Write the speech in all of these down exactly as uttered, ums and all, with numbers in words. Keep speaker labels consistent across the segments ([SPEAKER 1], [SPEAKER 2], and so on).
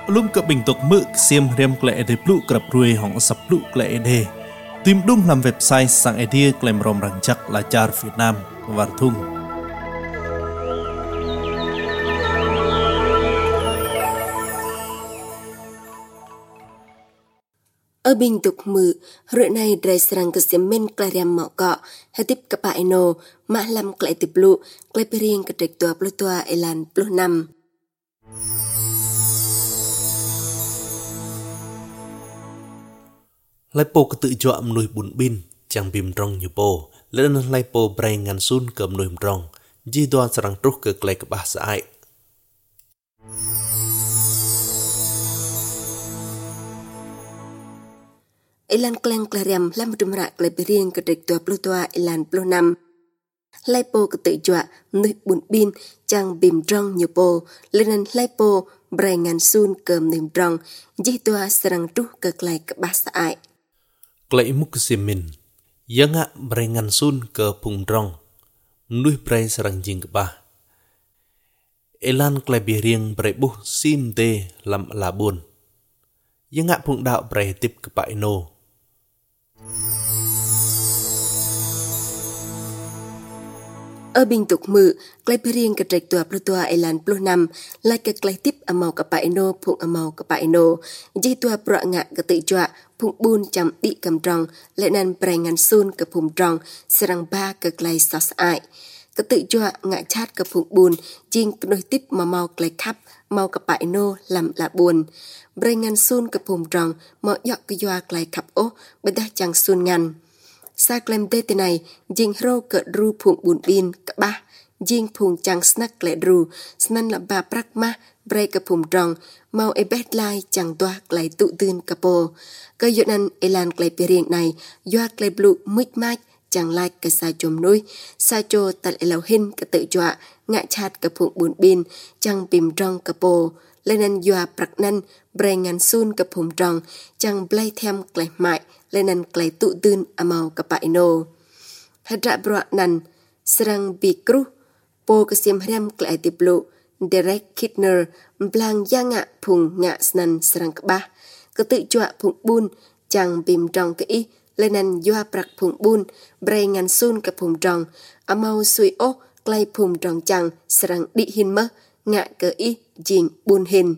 [SPEAKER 1] Lum ke bentuk mực xiêm rem klei de plu kerap ruai hong sap plu klei de. Tim dung lam website sang idea klaim rom rancak lajar Vietnam wartung.
[SPEAKER 2] Ở bình tục mự, rưỡi này đài serang ke semen klariam mạo cọ, hatip ke paino, mah lam klei tiplu, klei piring ke trek tua plu tua elan plu nam.
[SPEAKER 1] Laipo ke tự jua mnuih bun bin, chang bim drong nyupo, lên laipo bray ngan sun ke mnuih drong, ji doa serang truh ke klei ke bahasa ai.
[SPEAKER 2] Elan kleng klariam lam dumra klei piring ke trek tua plu tua elan plu nam. Laipo ke tự jua mnuih bun bin, chang bim drong nyupo, lên laipo bray ngan sun ke mnuih drong, ji doa serang truh ke klei ke bahasa ai.
[SPEAKER 1] Klei muk simin, yanga bray ngan sun ke pung drong, mnuih bray serang jing ke bah. Elan klei biring bray buh sim te lam labun. Yanga pung đạo bray tip ke paino.
[SPEAKER 2] Ở bình tục mự, klei piring ke trek tua plu tua elan plu nam, lai ke klei tip amau ke paino phung amau ke paino, ji tua pro ngạ ke tự jua phung bun cham di kam drong, lại nan bray ngan sun ke phung drong, serang ba ke klei sos ai. Ke tự jua ngạ chat ke phung bun, jing knoi tip mamau klei khap, mau ke paino lam la bun. Bray ngan sun ke phung drong, mo yok ke jua klei khap o, bedah chang sun ngan. Sa klem te te này, jing ro ke ru phung bun bin ke bah, jing phung chang snack le ru, snan la ba prak ma, bray ke phung drong, mau e bet lai chang toa klei tu tưn ke po. Ke yonan elan klei piring này, yoa klei blu mít mát, chang lai ke sa chom nuôi, sa cho tal elau hin ke tự jua, ngạ chat ke phung bun bin, chang bim drong ke po. Lên yoa prak nan, bray ngan sun ke phung drong, chang blay them klei mại, lên klei tu tưn amau ke paino. Hadra bro nan, serang bi kru, po ke sim rem klei tiplu, Derek Kidner, blang yanga phung ngạ snan serang ke bah, ke tự jua phung bun, chang bim drong ke i, lên yoa prak phung bun, bray ngan sun ke phung drong, amau sui o, klei phung drong chang, serang di hin mơ, ngạ ke i, jing bun hin.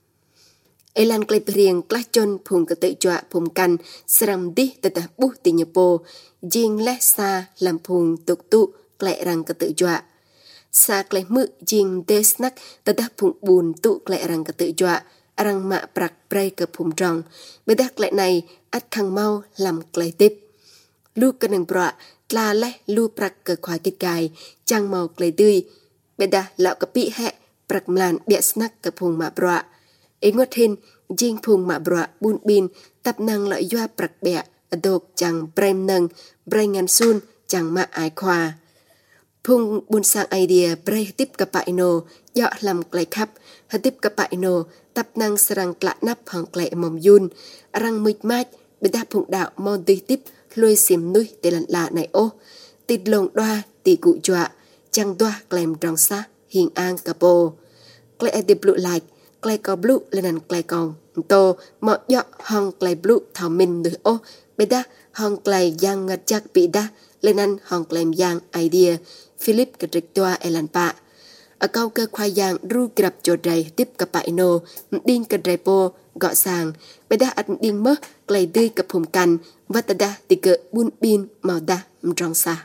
[SPEAKER 2] Elan klei piring klah chon phung ke tự jua phung kan, serang di tetah buh ti nyepo, jing leh sa lam phung tuk tu klei rang ke tự jua. Sa klei mự jing de snack tetah phung bun tu klei rang ke tự jua, rang ma prak bray ke phung drong. Bedah klei này at khang mau lam klei tip. Lu ke nang bra tla leh lu prak ke khoai kit gai, chang mau klei tươi. Bedah lão ke pi he prak mlan bia snack ke phung ma bra. Ý ngọt hin, jing phung ma bra bun bin, tập năng lợi doa prak bẹ, adok chang brem nâng, bray ngan sun, chang ma ai khoa. Phung bun sang idea bray tip ke paino, dọ lam klei khap, hatip ke paino, tập năng serang klak nap hong klei mom yun, rang mít mát, bedah phung đạo mon tùy tip, lôi sim nuôi tê lặn lạ này ô, tịt lồng đoa, tì cụ jua, chang doa klem drong sa, hình an kapo. Klei edip blue like, klei ko blue lên klei kong to mo yo hong klei blue thao min nui o beda hong klei yang ngat jak bida lên hong klei yang idea Philip ke trek tua elan pa a kau ke khoai yang ru grab cho dai tip ke pa ino ding ke dai po gọ sang beda at ding mơ klei tươi ke phum kan vatada ti ke bun bin mau da mrong sa.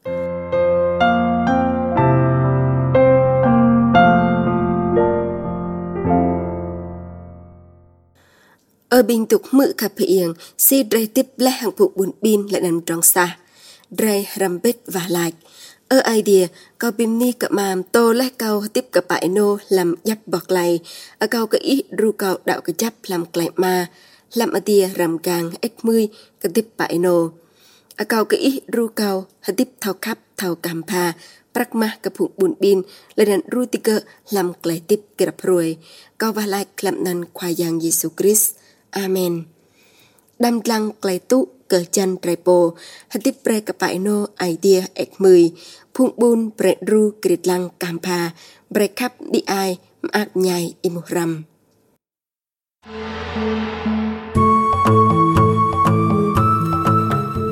[SPEAKER 2] Ở bình tục mự khắp hiền, si dray tiếp lẽ hàng phụ bùn bin lại nằm trong xa. Dray rambit và lại. Ở idea, câu bim ni cập màm tô lẽ câu tiếp cập bại nô làm dắp bọc lại. Ở câu cái ý ru câu đạo cái chấp làm klei ma. Làm ở tia rằm càng ếch mươi cái tiếp bại nô. Ở câu cái ý ru câu hả tiếp thao khắp thao càm pa. Prak ma cái phụ bùn bin lại nằm ru tì cơ làm klei tiếp kì rập ruồi. Câu và lại làm năn khoai giang Jesus Christ. Amen. Đam lăng klei tu ke chan trepo hatip pre ke paino idea ek mười phung bun pre ru krit lang kampa bre khap di ai mak nyai imuram.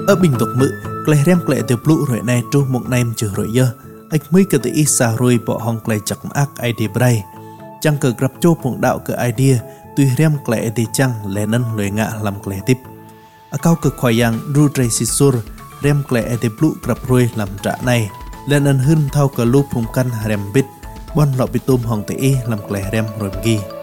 [SPEAKER 1] ở bình tục mự klei rem klei tiêu plu rồi này tru một nem chữ rồi dơ ách mới cái ý xa rồi bỏ hong klei chặt ác idea bray chẳng cờ gặp cho phụng đạo cái idea tuy rem klei thì chẳng lẽ nân lười ngạ làm klei tiếp ở cao cực khoai yang ru tray sisur rem klei thì plu gặp rồi làm trả này lên nân hơn thao cờ lu phụng căn rem bít bon lọ bị tôm hong tê làm klei rem rồi ghi